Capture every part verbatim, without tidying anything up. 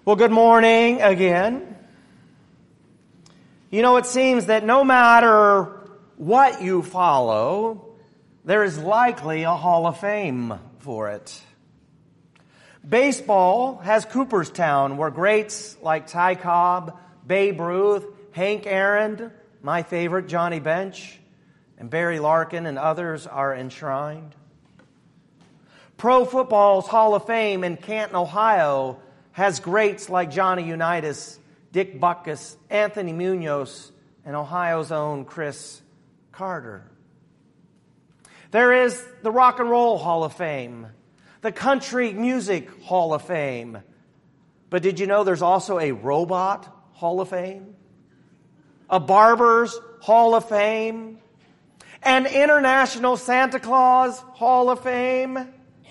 Well, good morning again. You know, it seems that no matter what you follow, there is likely a Hall of Fame for it. Baseball has Cooperstown, where greats like Ty Cobb, Babe Ruth, Hank Aaron, my favorite, Johnny Bench, and Barry Larkin and others are enshrined. Pro football's Hall of Fame in Canton, Ohio, has greats like Johnny Unitas, Dick Butkus, Anthony Munoz, and Ohio's own Chris Carter. There is the Rock and Roll Hall of Fame, the Country Music Hall of Fame. But did you know there's also a Robot Hall of Fame? A Barber's Hall of Fame? An International Santa Claus Hall of Fame?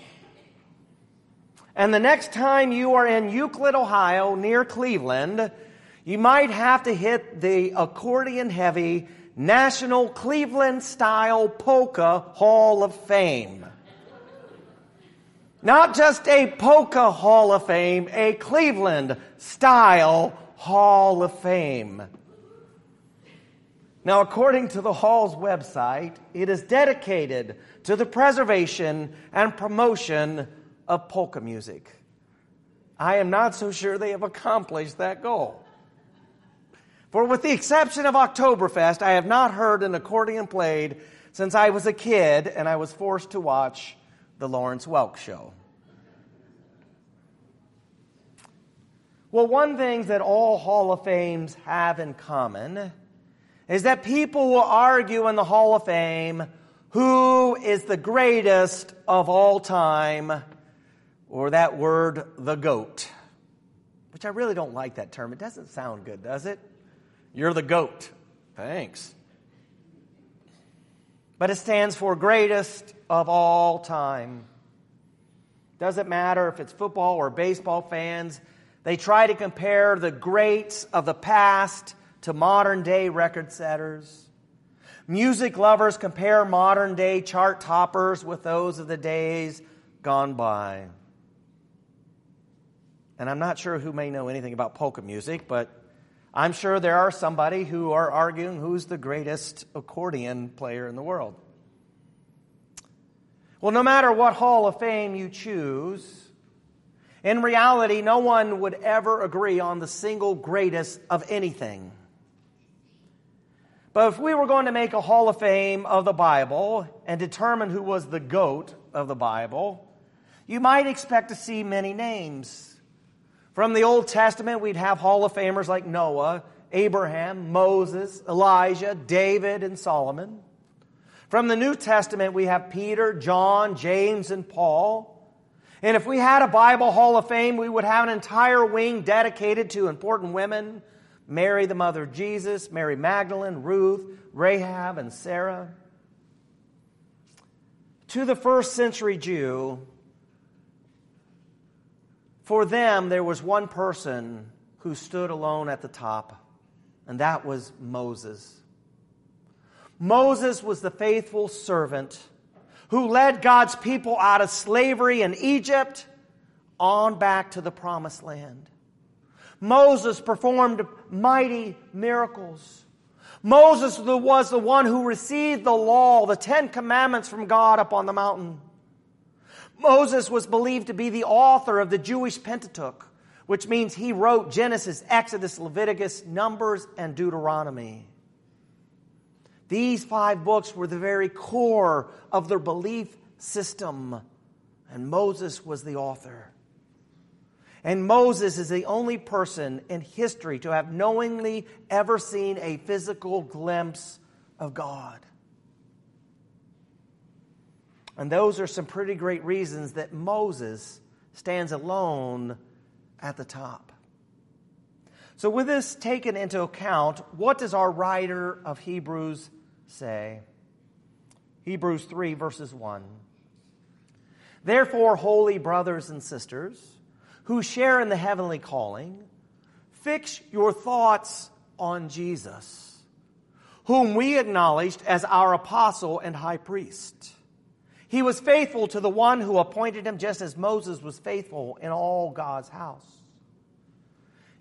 And the next time you are in Euclid, Ohio, near Cleveland, you might have to hit the accordion-heavy National Cleveland-Style Polka Hall of Fame. Not just a polka Hall of Fame, a Cleveland-Style Hall of Fame. Now, according to the Hall's website, it is dedicated to the preservation and promotion of polka music. I am not so sure they have accomplished that goal. For with the exception of Oktoberfest, I have not heard an accordion played since I was a kid and I was forced to watch the Lawrence Welk Show. Well, one thing that all Hall of Fames have in common is that people will argue in the Hall of Fame who is the greatest of all time, or that word, the GOAT, which I really don't like that term. It doesn't sound good, does it? You're the GOAT. Thanks. But it stands for greatest of all time. Doesn't matter if it's football or baseball fans. They try to compare the greats of the past to modern-day record setters. Music lovers compare modern-day chart toppers with those of the days gone by. And I'm not sure who may know anything about polka music, but I'm sure there are somebody who are arguing who's the greatest accordion player in the world. Well, no matter what Hall of Fame you choose, in reality, no one would ever agree on the single greatest of anything. But if we were going to make a Hall of Fame of the Bible and determine who was the GOAT of the Bible, you might expect to see many names. From the Old Testament, we'd have Hall of Famers like Noah, Abraham, Moses, Elijah, David, and Solomon. From the New Testament, we have Peter, John, James, and Paul. And if we had a Bible Hall of Fame, we would have an entire wing dedicated to important women: Mary, the mother of Jesus, Mary Magdalene, Ruth, Rahab, and Sarah. To the first century Jew, for them, there was one person who stood alone at the top, and that was Moses. Moses was the faithful servant who led God's people out of slavery in Egypt on back to the promised land. Moses performed mighty miracles. Moses was the one who received the law, the Ten Commandments from God up on the mountain. Moses was believed to be the author of the Jewish Pentateuch, which means he wrote Genesis, Exodus, Leviticus, Numbers, and Deuteronomy. These five books were the very core of their belief system, and Moses was the author. And Moses is the only person in history to have knowingly ever seen a physical glimpse of God. And those are some pretty great reasons that Moses stands alone at the top. So with this taken into account, what does our writer of Hebrews say? Hebrews three, verses one. Therefore, holy brothers and sisters, who share in the heavenly calling, fix your thoughts on Jesus, whom we acknowledged as our apostle and high priest. He was faithful to the one who appointed him, just as Moses was faithful in all God's house.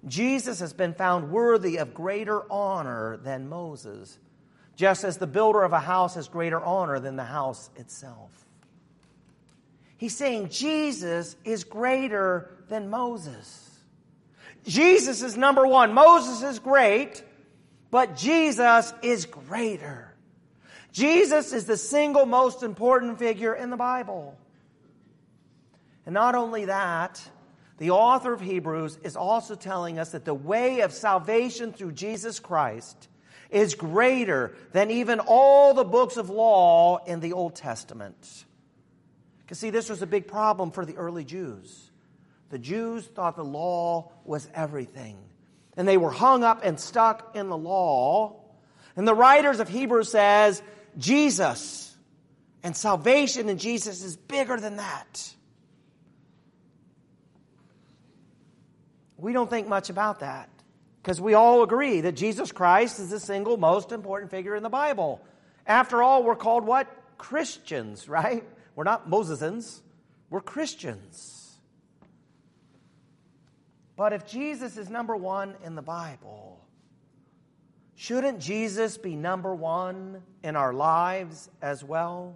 Jesus has been found worthy of greater honor than Moses, just as the builder of a house has greater honor than the house itself. He's saying Jesus is greater than Moses. Jesus is number one. Moses is great, but Jesus is greater. Jesus is the single most important figure in the Bible. And not only that, the author of Hebrews is also telling us that the way of salvation through Jesus Christ is greater than even all the books of law in the Old Testament. Because see, this was a big problem for the early Jews. The Jews thought the law was everything. And they were hung up and stuck in the law. And the writers of Hebrews says, Jesus and salvation in Jesus is bigger than that. We don't think much about that because we all agree that Jesus Christ is the single most important figure in the Bible. After all, we're called what? Christians, right? We're not Mosesans. We're Christians. But if Jesus is number one in the Bible, shouldn't Jesus be number one in our lives as well?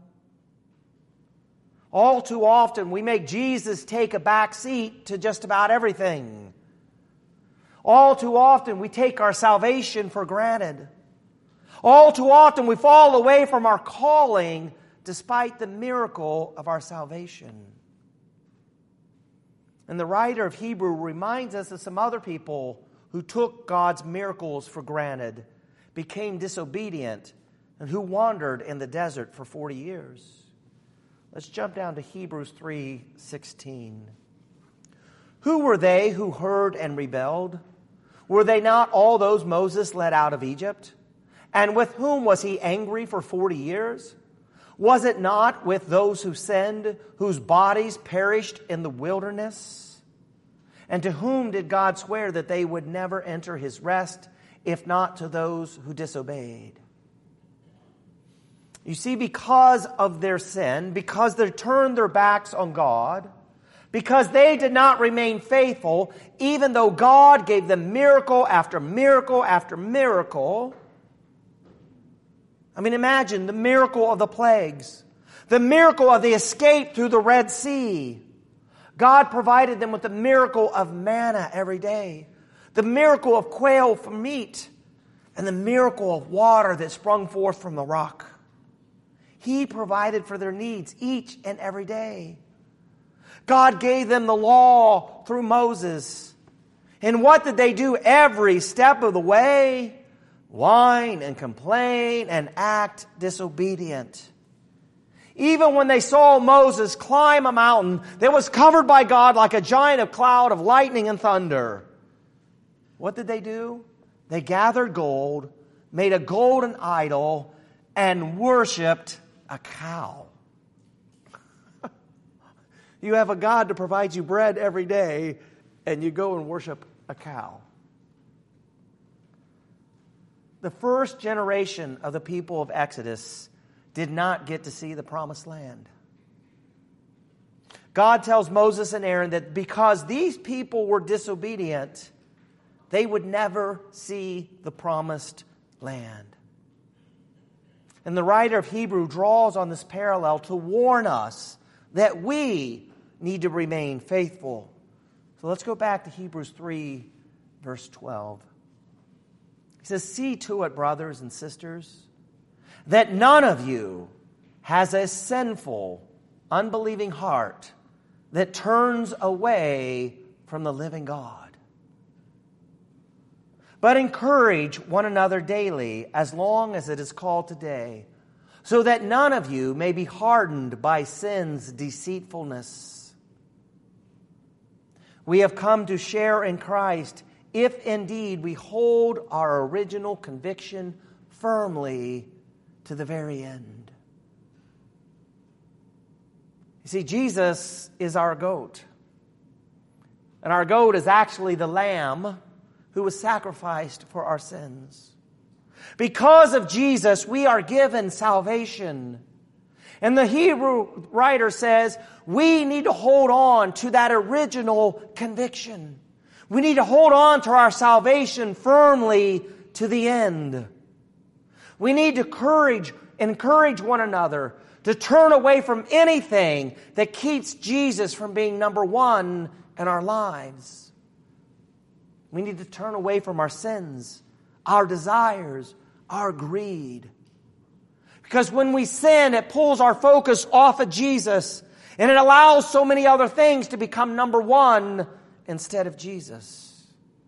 All too often, we make Jesus take a back seat to just about everything. All too often, we take our salvation for granted. All too often, we fall away from our calling despite the miracle of our salvation. And the writer of Hebrew reminds us of some other people who took God's miracles for granted, became disobedient, and who wandered in the desert for forty years. Let's jump down to Hebrews three sixteen. Who were they who heard and rebelled? Were they not all those Moses led out of Egypt? And with whom was he angry for forty years? Was it not with those who sinned, whose bodies perished in the wilderness? And to whom did God swear that they would never enter his rest, if not to those who disobeyed? You see, because of their sin, because they turned their backs on God, because they did not remain faithful, even though God gave them miracle after miracle after miracle. I mean, imagine the miracle of the plagues, the miracle of the escape through the Red Sea. God provided them with the miracle of manna every day, the miracle of quail for meat, and the miracle of water that sprung forth from the rock. He provided for their needs each and every day. God gave them the law through Moses. And what did they do every step of the way? Whine and complain and act disobedient. Even when they saw Moses climb a mountain that was covered by God like a giant of cloud of lightning and thunder, what did they do? They gathered gold, made a golden idol, and worshipped a cow. You have a God to provide you bread every day, and you go and worship a cow. The first generation of the people of Exodus did not get to see the promised land. God tells Moses and Aaron that because these people were disobedient, they would never see the promised land. And the writer of Hebrew draws on this parallel to warn us that we need to remain faithful. So let's go back to Hebrews three, verse twelve. He says, "See to it, brothers and sisters, that none of you has a sinful, unbelieving heart that turns away from the living God. But encourage one another daily, as long as it is called today, so that none of you may be hardened by sin's deceitfulness. We have come to share in Christ, if indeed we hold our original conviction firmly to the very end." You see, Jesus is our goat. And our goat is actually the lamb who was sacrificed for our sins. Because of Jesus, we are given salvation. And the Hebrew writer says, we need to hold on to that original conviction. We need to hold on to our salvation firmly to the end. We need to encourage, encourage one another to turn away from anything that keeps Jesus from being number one in our lives. We need to turn away from our sins, our desires, our greed. Because when we sin, it pulls our focus off of Jesus, and it allows so many other things to become number one instead of Jesus.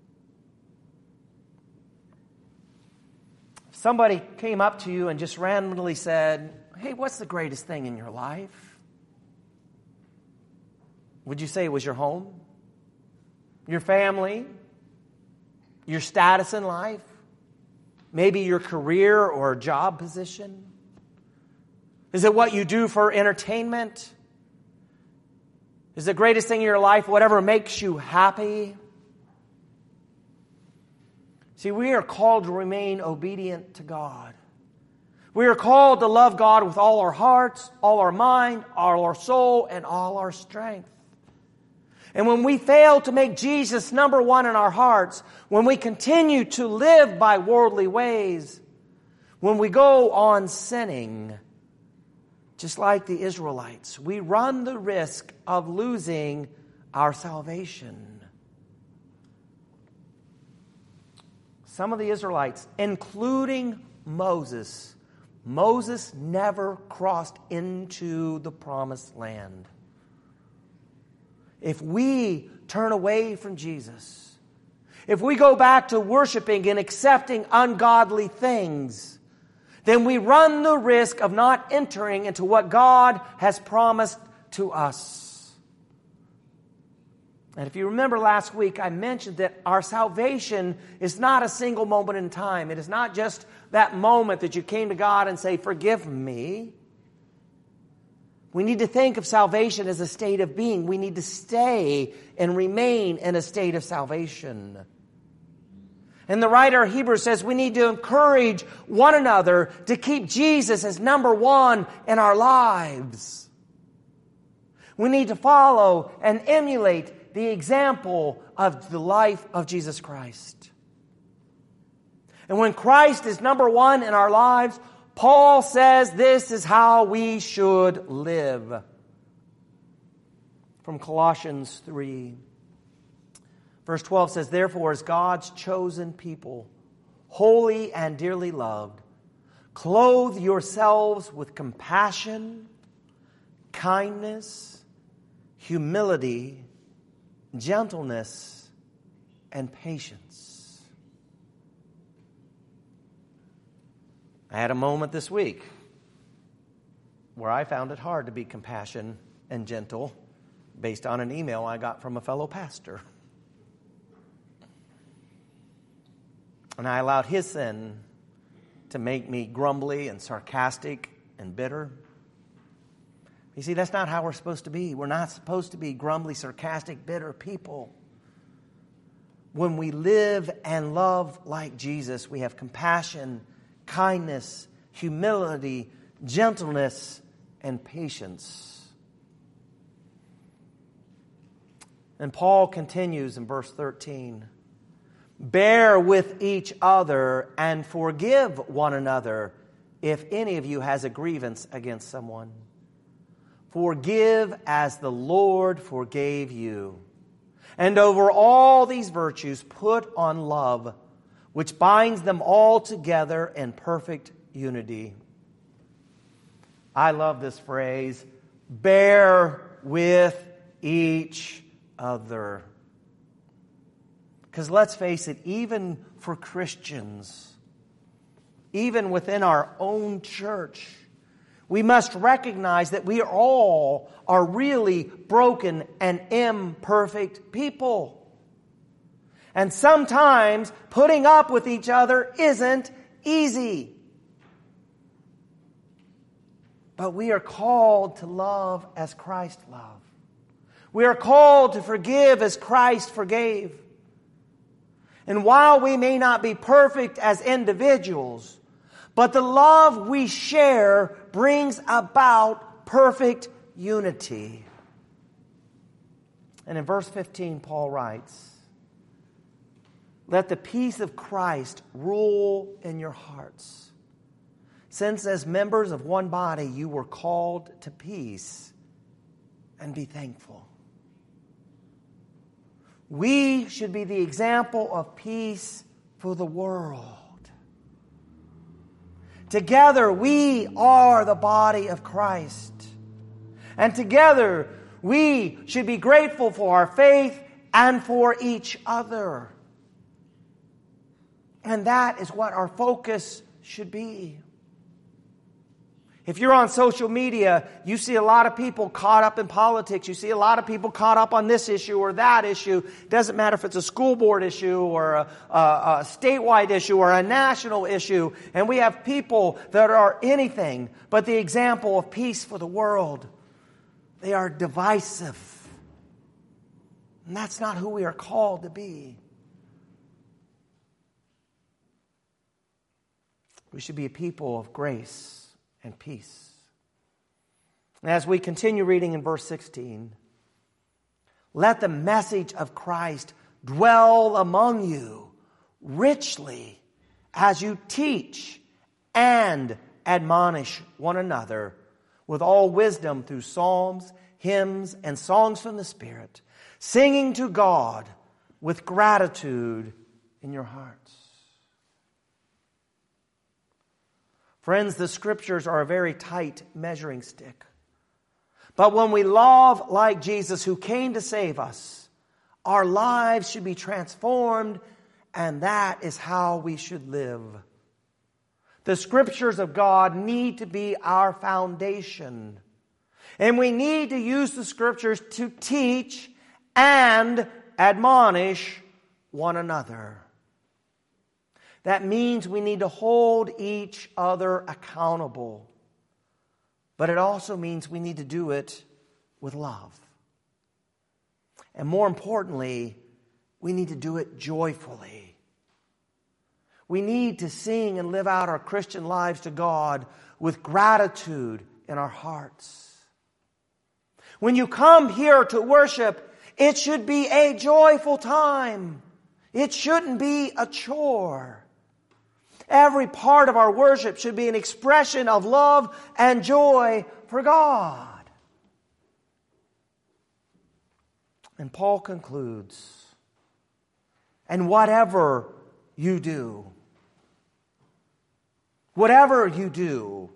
If somebody came up to you and just randomly said, "Hey, what's the greatest thing in your life?" Would you say it was your home? Your family? Your status in life? Maybe your career or job position? Is it what you do for entertainment? Is the greatest thing in your life whatever makes you happy? See, we are called to remain obedient to God. We are called to love God with all our hearts, all our mind, all our soul, and all our strength. And when we fail to make Jesus number one in our hearts, when we continue to live by worldly ways, when we go on sinning, just like the Israelites, we run the risk of losing our salvation. Some of the Israelites, including Moses, Moses never crossed into the promised land. If we turn away from Jesus, if we go back to worshiping and accepting ungodly things, then we run the risk of not entering into what God has promised to us. And if you remember last week, I mentioned that our salvation is not a single moment in time. It is not just that moment that you came to God and say, "Forgive me." We need to think of salvation as a state of being. We need to stay and remain in a state of salvation. And the writer of Hebrews says we need to encourage one another to keep Jesus as number one in our lives. We need to follow and emulate the example of the life of Jesus Christ. And when Christ is number one in our lives, Paul says this is how we should live. From Colossians three. Verse twelve says, "Therefore, as God's chosen people, holy and dearly loved, clothe yourselves with compassion, kindness, humility, gentleness, and patience." I had a moment this week where I found it hard to be compassionate and gentle based on an email I got from a fellow pastor. And I allowed his sin to make me grumbly and sarcastic and bitter. You see, that's not how we're supposed to be. We're not supposed to be grumbly, sarcastic, bitter people. When we live and love like Jesus, we have compassion, kindness, humility, gentleness, and patience. And Paul continues in verse thirteen. "Bear with each other and forgive one another if any of you has a grievance against someone. Forgive as the Lord forgave you. And over all these virtues put on love, which binds them all together in perfect unity." I love this phrase, bear with each other. Because let's face it, even for Christians, even within our own church, we must recognize that we all are really broken and imperfect people. And sometimes putting up with each other isn't easy. But we are called to love as Christ loved. We are called to forgive as Christ forgave. And while we may not be perfect as individuals, but the love we share brings about perfect unity. And in verse fifteen, Paul writes, let the peace of Christ rule in your hearts. Since as members of one body you were called to peace, and be thankful. We should be the example of peace for the world. Together we are the body of Christ. And together we should be grateful for our faith and for each other. And that is what our focus should be. If you're on social media, you see a lot of people caught up in politics. You see a lot of people caught up on this issue or that issue. It doesn't matter if it's a school board issue or a, a, a statewide issue or a national issue. And we have people that are anything but the example of peace for the world. They are divisive. And that's not who we are called to be. We should be a people of grace and peace. And as we continue reading in verse sixteen, let the message of Christ dwell among you richly as you teach and admonish one another with all wisdom through psalms, hymns, and songs from the Spirit, singing to God with gratitude in your hearts. Friends, the Scriptures are a very tight measuring stick. But when we love like Jesus, who came to save us, our lives should be transformed, and that is how we should live. The Scriptures of God need to be our foundation. And we need to use the Scriptures to teach and admonish one another. That means we need to hold each other accountable. But it also means we need to do it with love. And more importantly, we need to do it joyfully. We need to sing and live out our Christian lives to God with gratitude in our hearts. When you come here to worship, it should be a joyful time. It shouldn't be a chore. Every part of our worship should be an expression of love and joy for God. And Paul concludes, and whatever you do, whatever you do,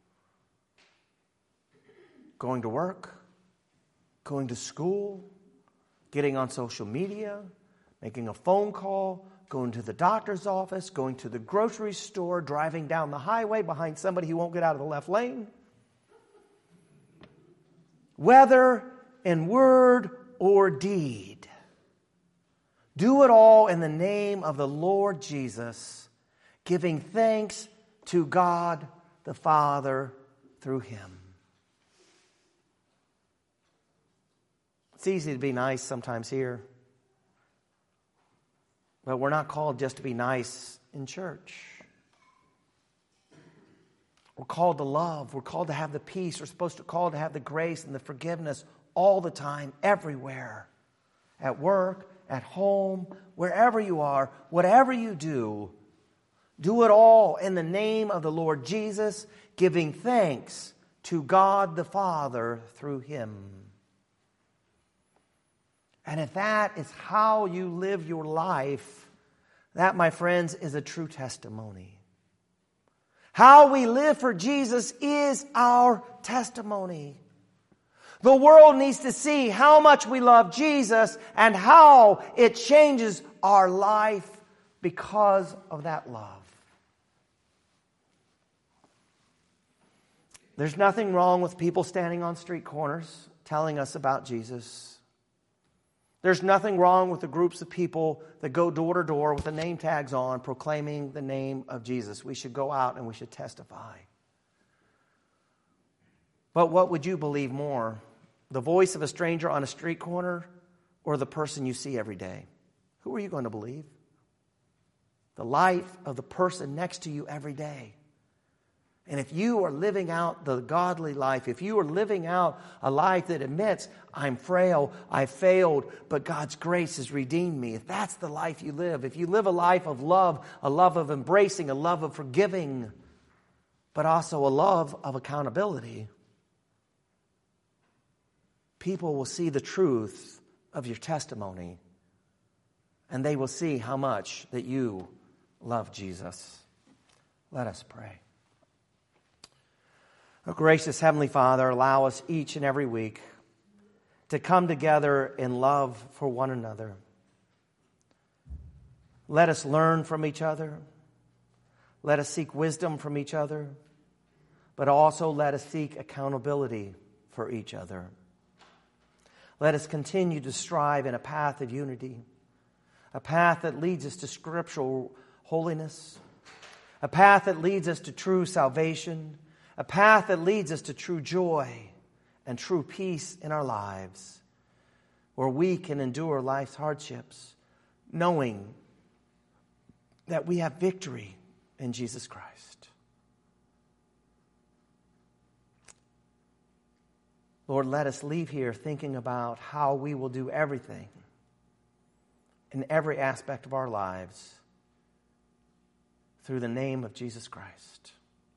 going to work, going to school, getting on social media, making a phone call, going to the doctor's office, going to the grocery store, driving down the highway behind somebody who won't get out of the left lane. Whether in word or deed, do it all in the name of the Lord Jesus, giving thanks to God the Father through Him. It's easy to be nice sometimes here. But we're not called just to be nice in church. We're called to love. We're called to have the peace. We're supposed to call to have the grace and the forgiveness all the time, everywhere. At work, at home, wherever you are, whatever you do, do it all in the name of the Lord Jesus, giving thanks to God the Father through Him. And if that is how you live your life, that, my friends, is a true testimony. How we live for Jesus is our testimony. The world needs to see how much we love Jesus and how it changes our life because of that love. There's nothing wrong with people standing on street corners telling us about Jesus. There's nothing wrong with the groups of people that go door to door with the name tags on, proclaiming the name of Jesus. We should go out and we should testify. But what would you believe more? The voice of a stranger on a street corner or the person you see every day? Who are you going to believe? The life of the person next to you every day. And if you are living out the godly life, if you are living out a life that admits, I'm frail, I failed, but God's grace has redeemed me, if that's the life you live, if you live a life of love, a love of embracing, a love of forgiving, but also a love of accountability, people will see the truth of your testimony, and they will see how much that you love Jesus. Let us pray. Oh, gracious Heavenly Father, allow us each and every week to come together in love for one another. Let us learn from each other. Let us seek wisdom from each other. But also let us seek accountability for each other. Let us continue to strive in a path of unity, a path that leads us to scriptural holiness, a path that leads us to true salvation, a path that leads us to true joy and true peace in our lives, where we can endure life's hardships, knowing that we have victory in Jesus Christ. Lord, let us leave here thinking about how we will do everything in every aspect of our lives through the name of Jesus Christ.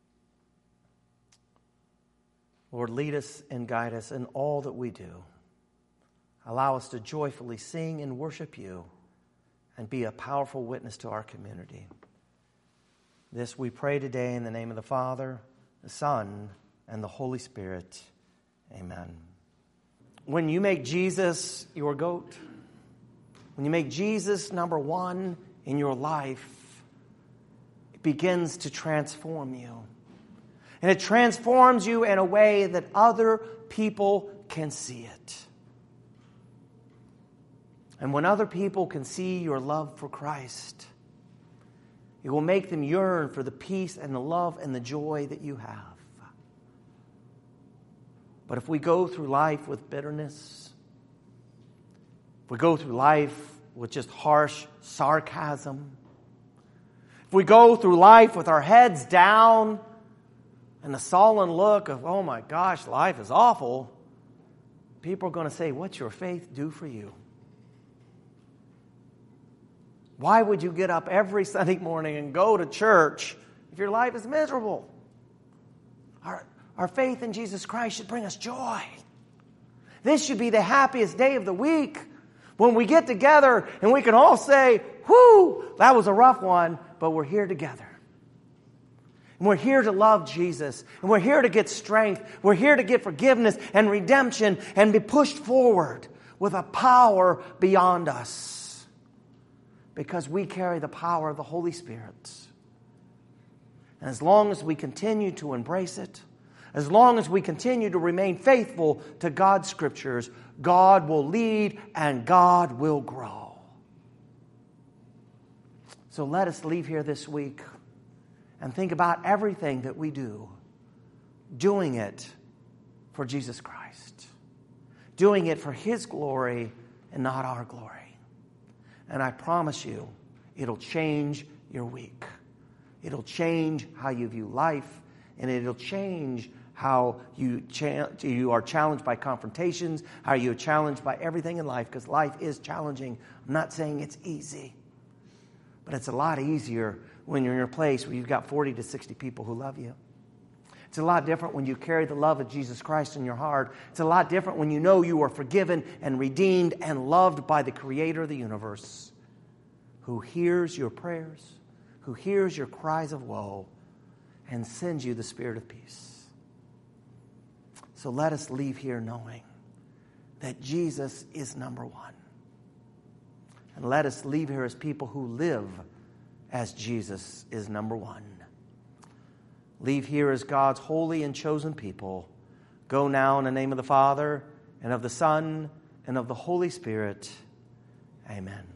Lord, lead us and guide us in all that we do. Allow us to joyfully sing and worship you and be a powerful witness to our community. This we pray today in the name of the Father, the Son, and the Holy Spirit. Amen. When you make Jesus your goat, when you make Jesus number one in your life, it begins to transform you. And it transforms you in a way that other people can see it. And when other people can see your love for Christ, it will make them yearn for the peace and the love and the joy that you have. But if we go through life with bitterness, if we go through life with just harsh sarcasm, if we go through life with our heads down and the sullen look of, oh my gosh, life is awful, people are going to say, what's your faith do for you? Why would you get up every Sunday morning and go to church if your life is miserable? Our, our faith in Jesus Christ should bring us joy. This should be the happiest day of the week when we get together and we can all say, whoo, that was a rough one, but we're here together. And we're here to love Jesus. And we're here to get strength. We're here to get forgiveness and redemption and be pushed forward with a power beyond us. Because we carry the power of the Holy Spirit. And as long as we continue to embrace it, as long as we continue to remain faithful to God's scriptures, God will lead and God will grow. So let us leave here this week and think about everything that we do, doing it for Jesus Christ, doing it for His glory and not our glory. And I promise you, it'll change your week. It'll change how you view life, and it'll change how you cha- you are challenged by confrontations, how you're challenged by everything in life, because life is challenging. I'm not saying it's easy, but it's a lot easier when you're in a place where you've got forty to sixty people who love you. It's a lot different when you carry the love of Jesus Christ in your heart. It's a lot different when you know you are forgiven and redeemed and loved by the Creator of the universe, who hears your prayers, who hears your cries of woe, and sends you the Spirit of peace. So let us leave here knowing that Jesus is number one. And let us leave here as people who live as Jesus is number one. Leave here as God's holy and chosen people. Go now in the name of the Father, and of the Son, and of the Holy Spirit. Amen.